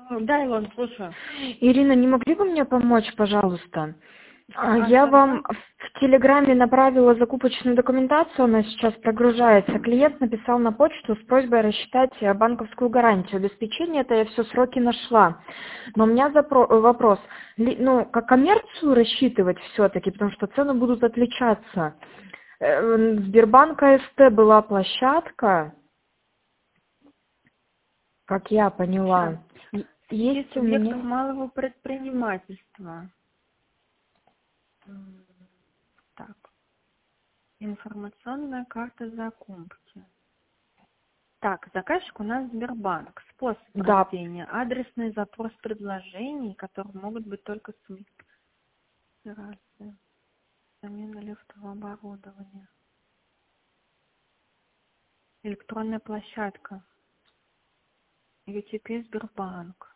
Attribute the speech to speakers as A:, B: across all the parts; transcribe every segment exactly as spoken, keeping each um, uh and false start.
A: Да, Илон, слушаю.
B: Ирина, не могли бы мне помочь, пожалуйста? А,
A: А
B: Я
A: что
B: вам
A: такое?
B: в Телеграме направила закупочную документацию, она сейчас прогружается. Клиент написал на почту с просьбой рассчитать э, банковскую гарантию. Обеспечение это я все сроки нашла. Но у меня запро- э, вопрос, ли- ну, как коммерцию рассчитывать все-таки, потому что цены будут отличаться. Э, Сбербанк АСТ была площадка, как я
A: Сейчас.
B: поняла. И-
A: Среди
B: Есть у
A: субъектов
B: меня...
A: малого предпринимательства. М, Так. Информационная карта закупки. Так, заказчик у нас Сбербанк. Способ
B: Да,
A: проведения. Адресный запрос предложений, которые могут быть только суммы. Операция. Замена лифтового оборудования. Электронная площадка. ю ти пи Сбербанк.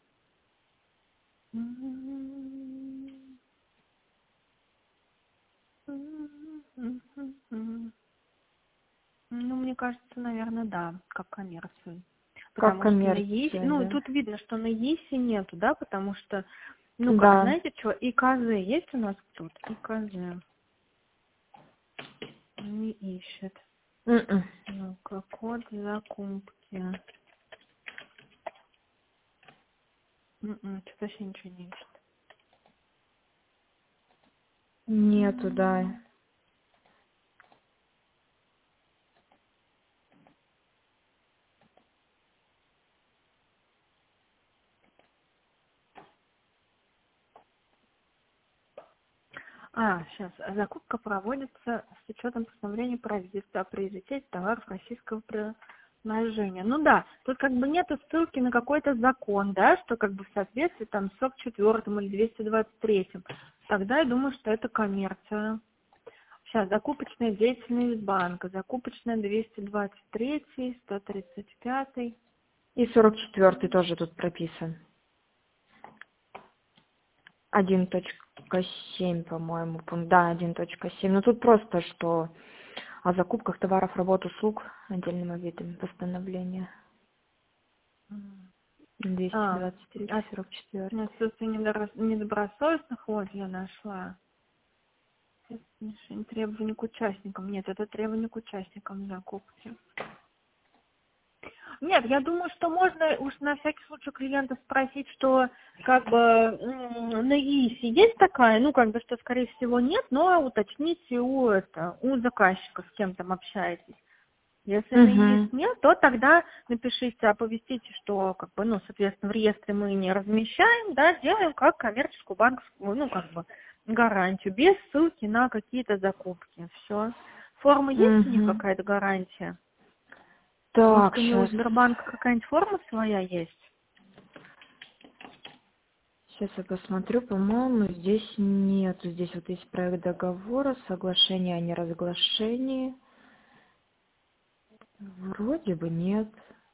A: М, м, м, м, м. Ну, мне кажется, наверное, да, как коммерцию.
B: как
A: Потому что на ЕИСе,
B: коммерция,
A: ну,
B: да.
A: тут видно, что на ЕИСе нету, да, потому что, ну, как,
B: Да.
A: знаете, что, ИКЗ есть у нас тут? ИКЗ. Не ищет.
B: М-м.
A: Ну-ка, код закупки. М-м, что-то вообще ничего не ищет.
B: Нету, да.
A: М. А, сейчас. Закупка проводится с учетом постановления правительства о приоритете товаров российского приложения. Ну да, тут как бы нету ссылки на какой-то закон, да, что как бы в соответствии там с сорок четвёртым или двести двадцать третьим. Тогда я думаю, что это коммерция. Сейчас, закупочная деятельность банка, закупочная двести двадцать три, сто тридцать пять.
B: И сорок четвёртый тоже тут прописан. один точка семь, по-моему, пункт. Да, один точка семь. Ну тут просто, что о закупках товаров, работ, услуг отдельными видами постановления. двести
A: А,
B: двадцать три,
A: от
B: сорок четыре.
A: отсутствие недобро- недобросовестных, вот я нашла. Решение требований к участникам. Нет, это требования к участникам закупки. Нет, я думаю, что можно уж на всякий случай клиента спросить, что как бы м, на ИИСе есть такая, ну как бы что скорее всего нет, но уточните у это у заказчика, с кем там общаетесь. Если на ИИС
B: Угу.
A: нет, то тогда напишите, оповестите, что как бы, ну, соответственно, в реестре мы не размещаем, да, делаем как коммерческую банковскую, ну, как бы, гарантию, без ссылки на какие-то закупки. Все. Форма есть у них
B: Угу.
A: какая-то гарантия? Может,
B: Так,
A: у него у
B: сейчас.
A: Сбербанка какая-нибудь форма своя есть?
B: Сейчас я посмотрю, по-моему, здесь нету. Здесь вот есть проект договора, соглашение о неразглашении. Вроде бы нет.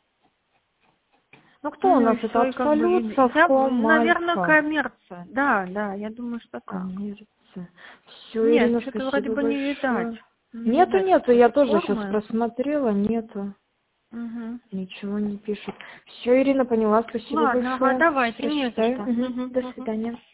B: Ну кто у
A: Ну и
B: нас? Это
A: все, и как бы,
B: Абсолют,
A: и- я,
B: Совком,
A: наверное,
B: Альфа.
A: коммерция. Да, да, я думаю, что так.
B: Коммерция. Все,
A: Нет,
B: Ирина,
A: что-то вроде
B: спасибо
A: бы не видать.
B: большое.
A: Не
B: Нету,
A: видать
B: нету, я
A: какой-то
B: тоже сейчас
A: формы.
B: просмотрела, нету.
A: Угу.
B: Ничего не пишут. Все, Ирина, поняла, спасибо
A: Ладно, ага,
B: большое. Сейчас
A: давайте, не за
B: рассчитаю.
A: что.
B: Мгм.
A: Мгм,
B: До
A: мгм.
B: свидания.